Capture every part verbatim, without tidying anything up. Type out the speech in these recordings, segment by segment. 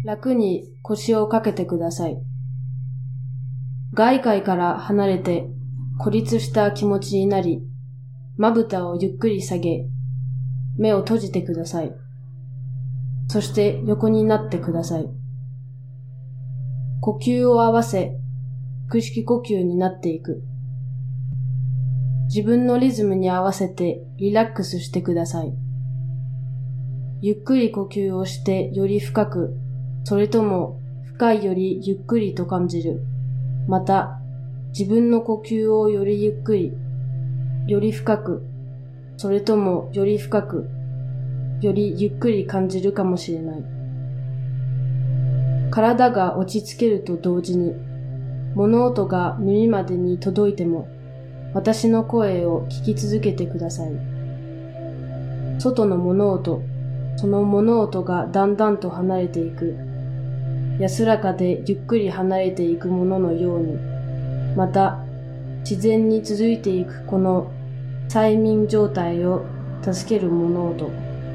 楽に腰をかけてください。外界から離れて孤立した気持ちになり、まぶたをゆっくり下げ、目を閉じてください。そして横になってください。呼吸を合わせ、腹式呼吸になっていく。自分のリズムに合わせてリラックスしてください。ゆっくり呼吸をしてより深く、それとも深いよりゆっくりと感じる。また、自分の呼吸をよりゆっくり、より深く、それともより深く、よりゆっくり感じるかもしれない。体が落ち着けると同時に、物音が耳までに届いても、私の声を聞き続けてください。外の物音、その物音がだんだんと離れていく。安らかでゆっくり離れていくもののように、また自然に続いていくこの催眠状態を助ける物音。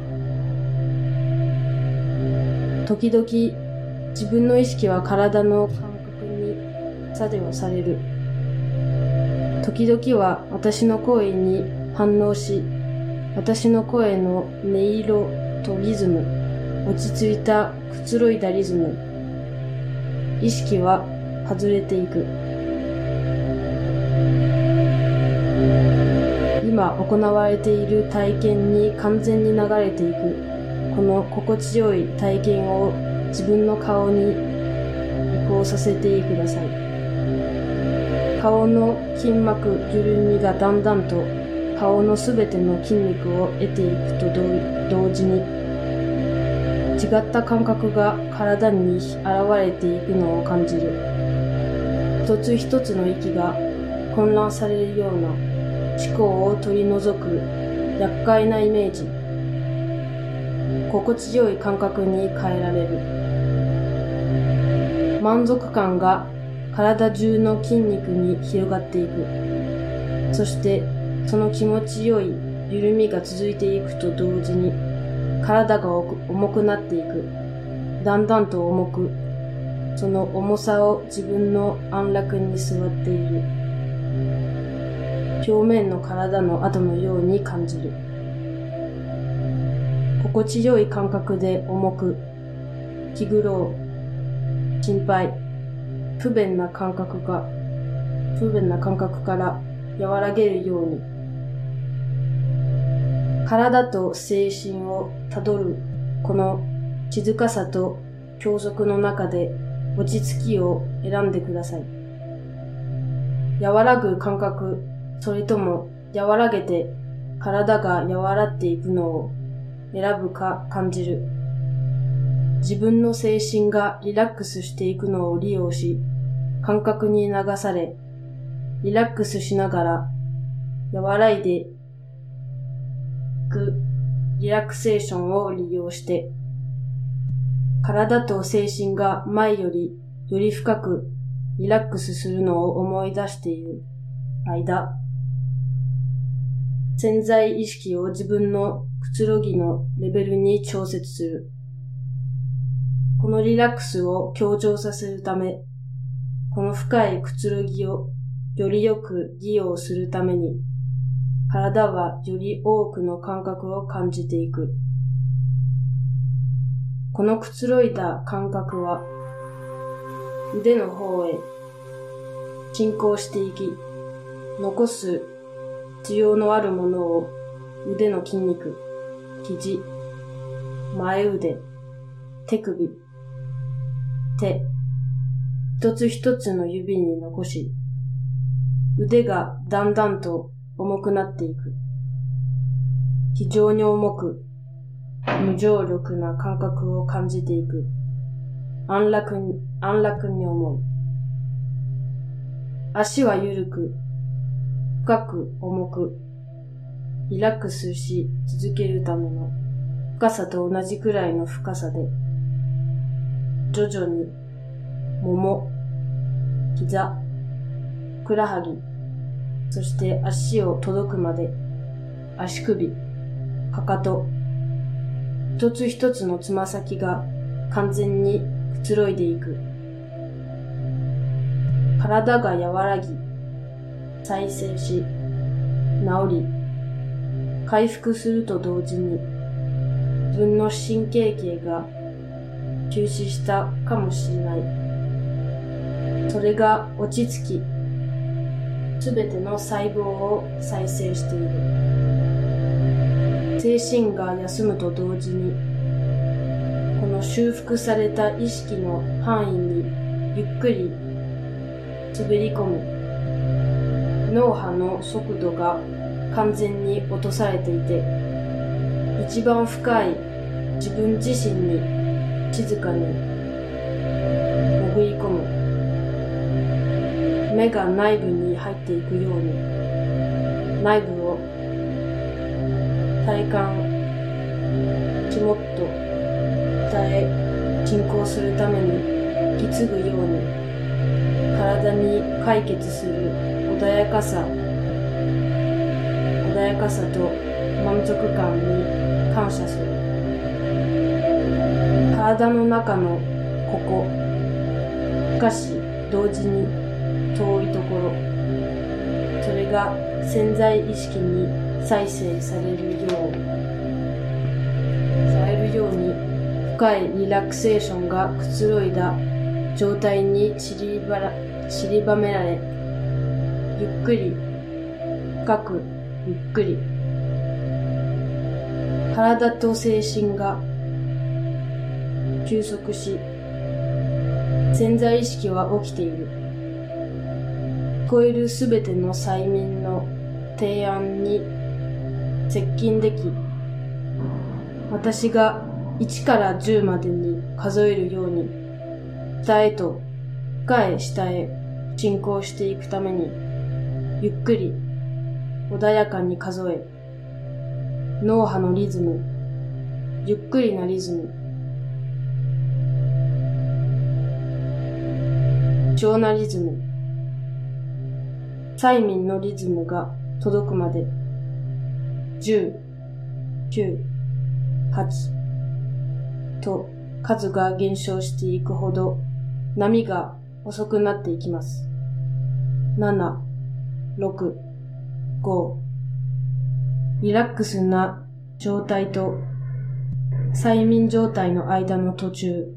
時々自分の意識は体の感覚に作用される。時々は私の声に反応し、私の声の音色とリズム、落ち着いたくつろいだリズム、意識は外れていく。今行われている体験に完全に流れていく。この心地よい体験を自分の顔に移行させてください。顔の筋膜緩みがだんだんと顔のすべての筋肉を得ていくと同時に、違った感覚が体に現れていくのを感じる。一つ一つの息が混乱されるような思考を取り除く厄介なイメージ。心地よい感覚に変えられる。満足感が体中の筋肉に広がっていく。そしてその気持ちよい緩みが続いていくと同時に、体が重くなっていく。だんだんと重く、その重さを自分の安楽に座っている。表面の体の跡のように感じる。心地よい感覚で重く、気苦労、心配、不便な感覚が、不便な感覚から和らげるように、体と精神をたどるこの静かさと教則の中で落ち着きを選んでください。和らぐ感覚、それとも和らげて体が和らっていくのを選ぶか感じる。自分の精神がリラックスしていくのを利用し、感覚に流され、リラックスしながら和らいでいくリラクセーションを利用して、体と精神が前よりより深くリラックスするのを思い出している間、潜在意識を自分のくつろぎのレベルに調節する。このリラックスを強調させるため、この深いくつろぎをよりよく利用するために、体はより多くの感覚を感じていく。このくつろいだ感覚は、腕の方へ進行していき、残す必要のあるものを腕の筋肉、肘、前腕、手首、手、一つ一つの指に残し、腕がだんだんと重くなっていく。非常に重く、無重力な感覚を感じていく。安楽に、安楽に思う。足は緩く、深く重く、リラックスし続けるための深さと同じくらいの深さで、徐々に、もも、膝、ふくらはぎ、そして足を届くまで、足首、かかと、一つ一つのつま先が完全にくつろいでいく。体が和らぎ、再生し、治り、回復すると同時に、自分の神経系が休止したかもしれない。それが落ち着き、すべての細胞を再生している。精神が休むと同時に、この修復された意識の範囲にゆっくり滑り込み、脳波の速度が完全に落とされていて、一番深い自分自身に静かに潜り込む。目が内部に入っていくように、内部を体感、肝っと鍛え、進行するために引き継ぐように、体に解決する穏やかさ、穏やかさと満足感に感謝する。体の中のここ、しかし同時に遠いところ、それが潜在意識に再生されるよう、されるように深いリラクセーションがくつろいだ状態に散りばら、散りばめられ、ゆっくり、深く、ゆっくり、体と精神が休息し、潜在意識は起きている。聞こえるすべての催眠の提案に接近でき、私がいちからじゅうまでに数えるように、下へと深い下へ進行していくために、ゆっくり穏やかに数え、脳波のリズム、ゆっくりなリズム、異常なリズム、催眠のリズムが届くまで、じゅう、きゅう、はちと数が減少していくほど波が遅くなっていきます。なな、ろく、ご、リラックスな状態と催眠状態の間の途中、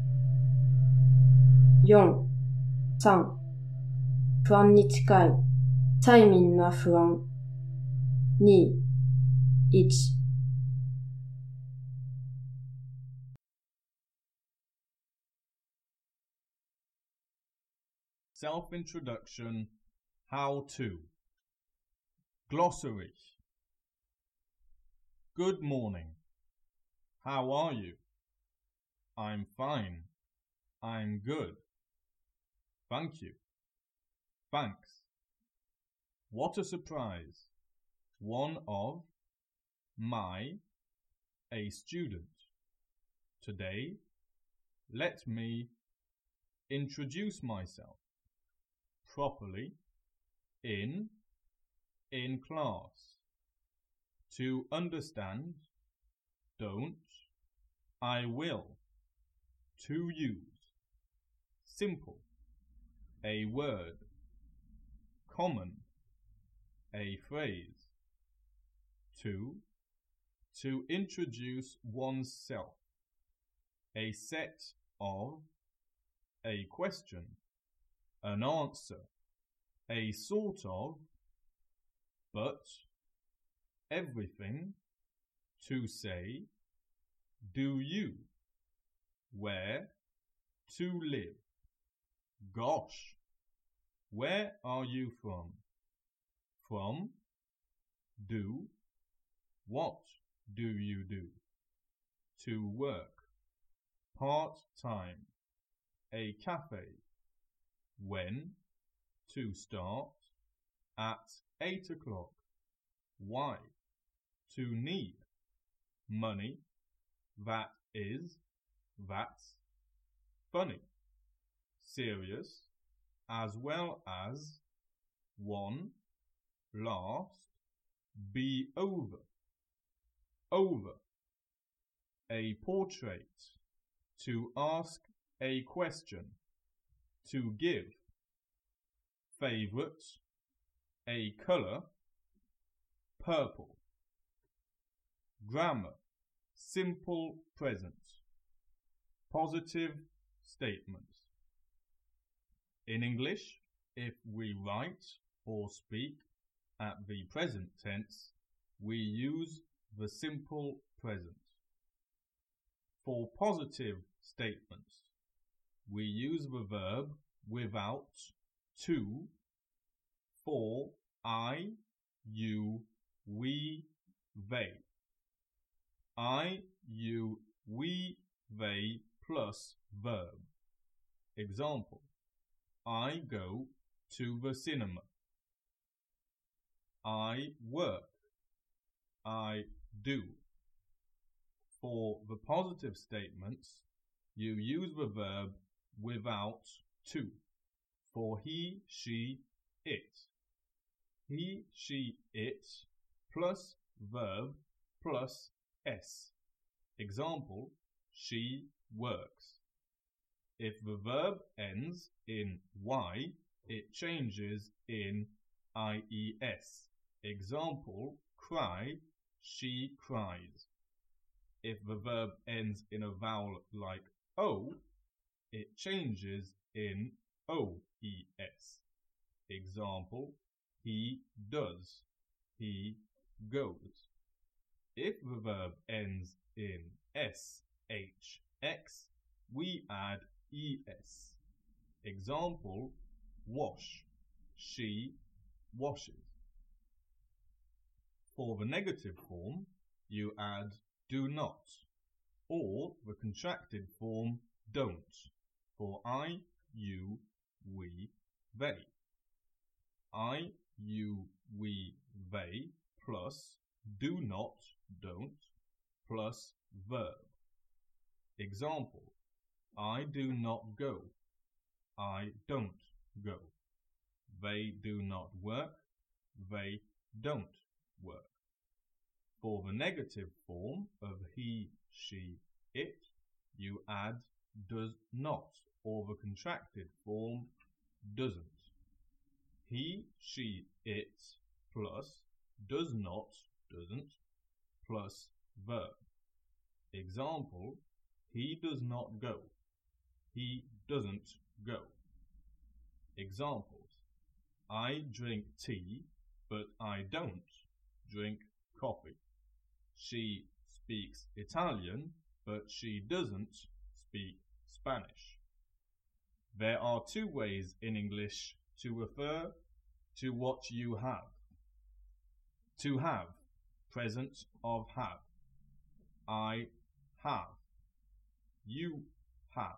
よん、さん、不安に近い催眠な不安、に、いち。 Self-introduction, how to. Glossary. Good morning. How are you? I'm fine. I'm good. Thank you. Thanks. What a surprise. One of my, a student. Today, let me introduce myself properly in, in class. To understand, don't, I will. To use, simple, a word, common, a phrase. To, to introduce oneself, a set of, a question, an answer, a sort of, but, everything, to say, do you, where, to live. Gosh, where are you from? From, do, what do you do? To work, part-time, a cafe. When, to start, at eight o'clock. Why, to need, money, that is, that's, funny, serious, as well as, one, last, be over, over, a portrait, to ask A question. To give. Favorite. A color. Purple. Grammar. Simple present. Positive statements. In English, if we write or speak at the present tense, we use the simple present. For positive statements, we use the verb without to, for, I, you, we, they. I, you, we, they plus verb. Example: I go to the cinema. I work. I do. For the positive statements, you use the verb without to. For he, she, it. He, she, it plus verb plus s. Example: she works. If the verb ends in y, it changes in ies. Example: cry, she cries. If the verb ends in a vowel like o, it changes in oes. Example: he does, he goes. If the verb ends in shx, we add es. Example: wash, she washes. For the negative form, you add do not, or the contracted form don't, for I, you, we, they. I, you, we, they plus do not, don't, plus verb. Example: I do not go, I don't go. They do not work, they don't work. For the negative form of he, she, it, you add does not, or the contracted form doesn't. He, she, it plus does not, doesn't, plus verb. Example: he does not go, he doesn't go. Examples: I drink tea, but I don't drink coffee. She speaks Italian, but she doesn't speak Spanish. There are two ways in English to refer to what you have. To have, present of have. I have. You have.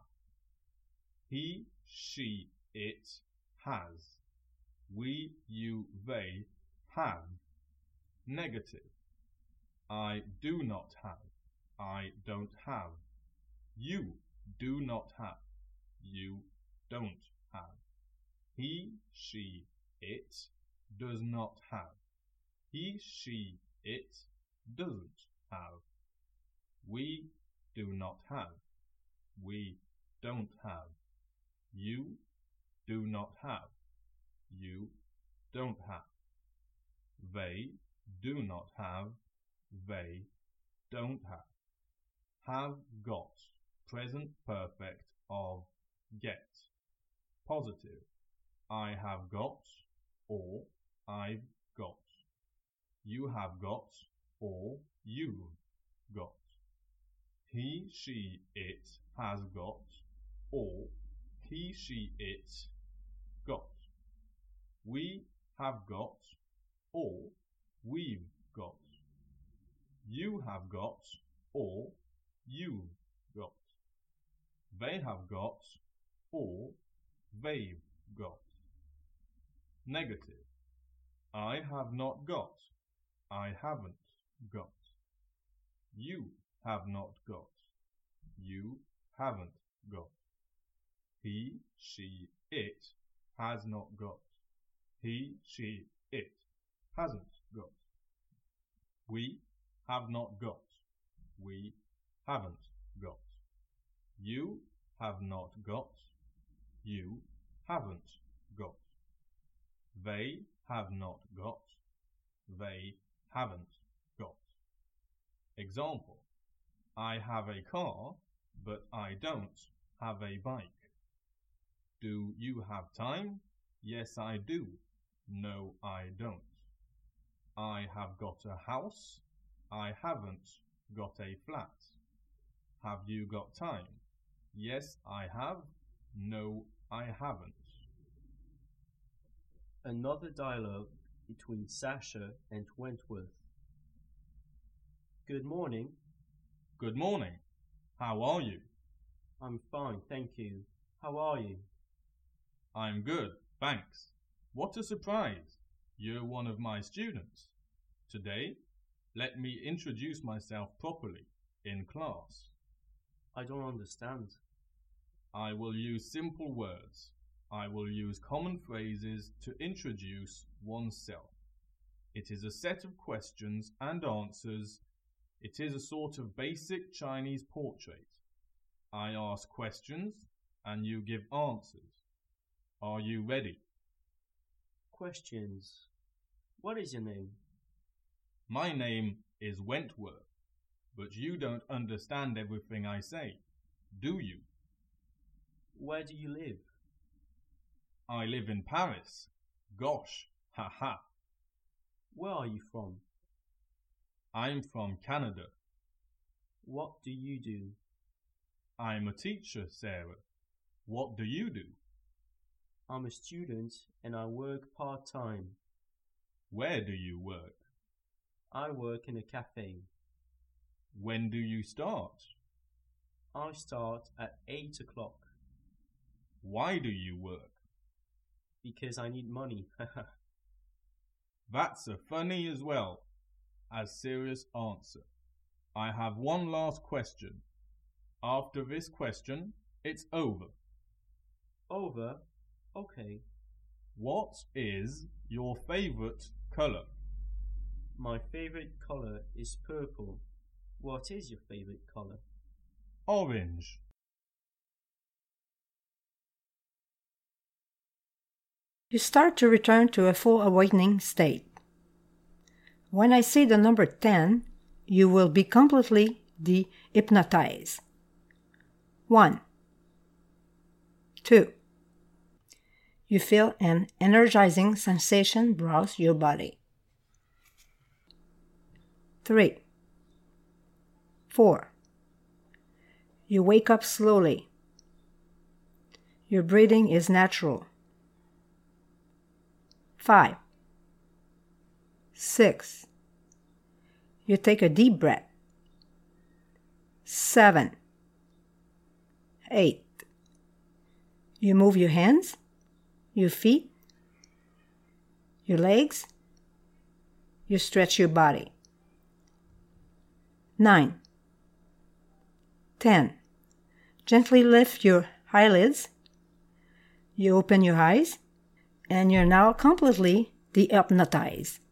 He, she, it has. We, you, they have. Negative: I do not have. I don't have. You do not have. You don't have. He, she, it does not have. He, she, it doesn't have. We do not have. We don't have. You do not have. You don't have. They do not have. They don't have. Have got, present perfect of get. Positive: I have got, or I've got. You have got, or you've got. He, she, it has got, or he, she, it got. We have got, or we've got. You have got, or you've got. They have got, or they've got. Negative: I have not got. I haven't got. You have not got. You haven't got. He, she, it has not got. He, she, it hasn't got. We have not got. We haven't got. You have not got. You haven't got. They have not got. They haven't got. Example: I have a car, but I don't have a bike. Do you have time? Yes, I do. No, I don't. I have got a house. I haven't got a flat. Have you got time? Yes, I have. No, I haven't. Another dialogue between Sasha and Wentworth. Good morning. Good morning. How are you? I'm fine, thank you. How are you? I'm good, thanks. What a surprise! You're one of my students. Today, let me introduce myself properly in class. I don't understand. I will use simple words. I will use common phrases to introduce oneself. It is a set of questions and answers. It is a sort of basic Chinese portrait. I ask questions and you give answers. Are you ready? Questions. What is your name? My name is Wentworth, but you don't understand everything I say, do you? Where do you live? I live in Paris. Gosh, ha ha. Where are you from? I'm from Canada. What do you do? I'm a teacher, Sarah. What do you do? I'm a student and I work part-time. Where do you work? I work in a cafe. When do you start? I start at eight o'clock. Why do you work? Because I need money. That's a funny as well as serious answer. I have one last question. After this question, it's over. Over? Okay. What is your favorite color? My favorite color is purple. What is your favorite color? Orange. You start to return to a full awakening state. When I say the number ten, you will be completely de-hypnotized. One. Two. You feel an energizing sensation browse your body. Three. Four. You wake up slowly. Your breathing is natural. Five. Six. You take a deep breath. Seven. Eight. You move your hands, your feet, your legs. You stretch your body. Nine. Ten. Gently lift your eyelids. You open your eyes, and you're now completely de-hypnotized.